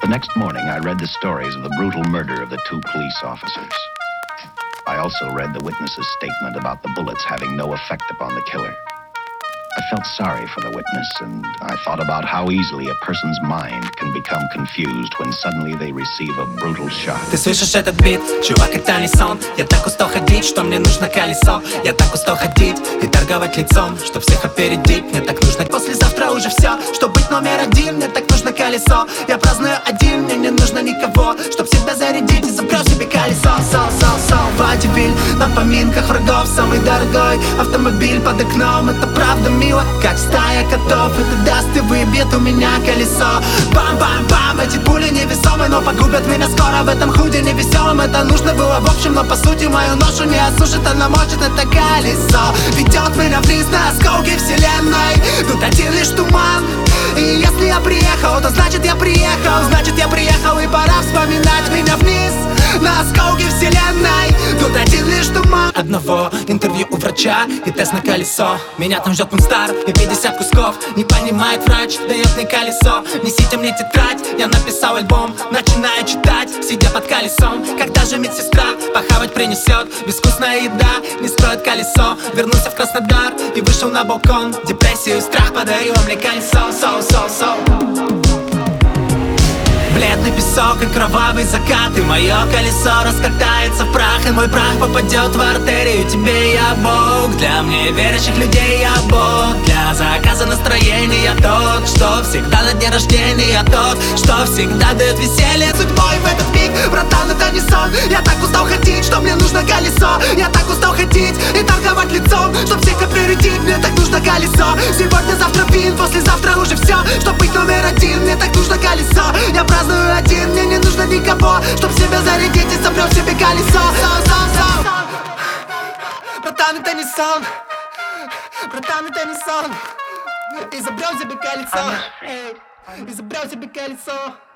next morning, I read the stories of the brutal murder of the two police officers. I also read the witness's statement about the bullets having no effect upon the killer. I felt sorry for the witness, and I thought about how easily a person's mind can become confused when suddenly they receive a brutal shock. Ты слышишь этот бит? Чувак, это не сон. Я так устал ходить, что мне нужно колесо. Я так устал ходить и торговать лицом, чтоб всех опередить. Мне так нужно послезавтра уже все, чтоб быть номер один. Мне так нужно колесо. Я праздную один, мне не нужно никого, чтоб себя зарядить и забрал себе колесо. Водитель на поминках врагов, самый дорогой автомобиль под окном. Это правда мило, как стая котов. Это даст и выбьет у меня колесо. Бам-бам-бам, эти пули невесомые, но погубят меня скоро в этом худе невеселом. Это нужно было в общем, но по сути мою ношу не осушит, она мочит это колесо. Ведет меня вниз на осколки вселенной. Тут один лишь туман. И если я приехал, то значит я приехал. Значит я приехал, и пора вспоминать меня вниз на осколки вселенной. Тут один лишь туман. Одного интервью у врача и тест на колесо. Меня там ждет мунстар и 50 кусков. Не понимает врач, дает мне колесо. Несите мне тетрадь, я написал альбом. Начинаю читать, сидя под колесом. Когда же медсестра похавать принесет? Безвкусная еда не стоит колесо. Вернулся в Краснодар и вышел на балкон. Депрессию и страх подарила мне колесо. Бледный песок и кровавый закат. И мое колесо раскатается в прах. И мой прах попадет в артерию. Тебе я Бог, для мне верящих людей я Бог. Для заказа настроения я тот, что всегда на дне рождения. Я тот, что всегда дает веселье судьбой в этот миг. Братан, это не сон. Я так устал ходить, что мне нужно колесо. Я так устал ходить и торговать лицом, чтоб всех опередить. Мне так нужно колесо. Сегодня, завтра вин, послезавтра уже все, чтоб быть номер один. Мне так нужно колесо. Я праздную один, мне не нужно никого, чтоб себя зарядить и собрал себе колесо. Братан, это не сон. Братан, это не сон. И забрал себе колесо. И забрал себе колесо.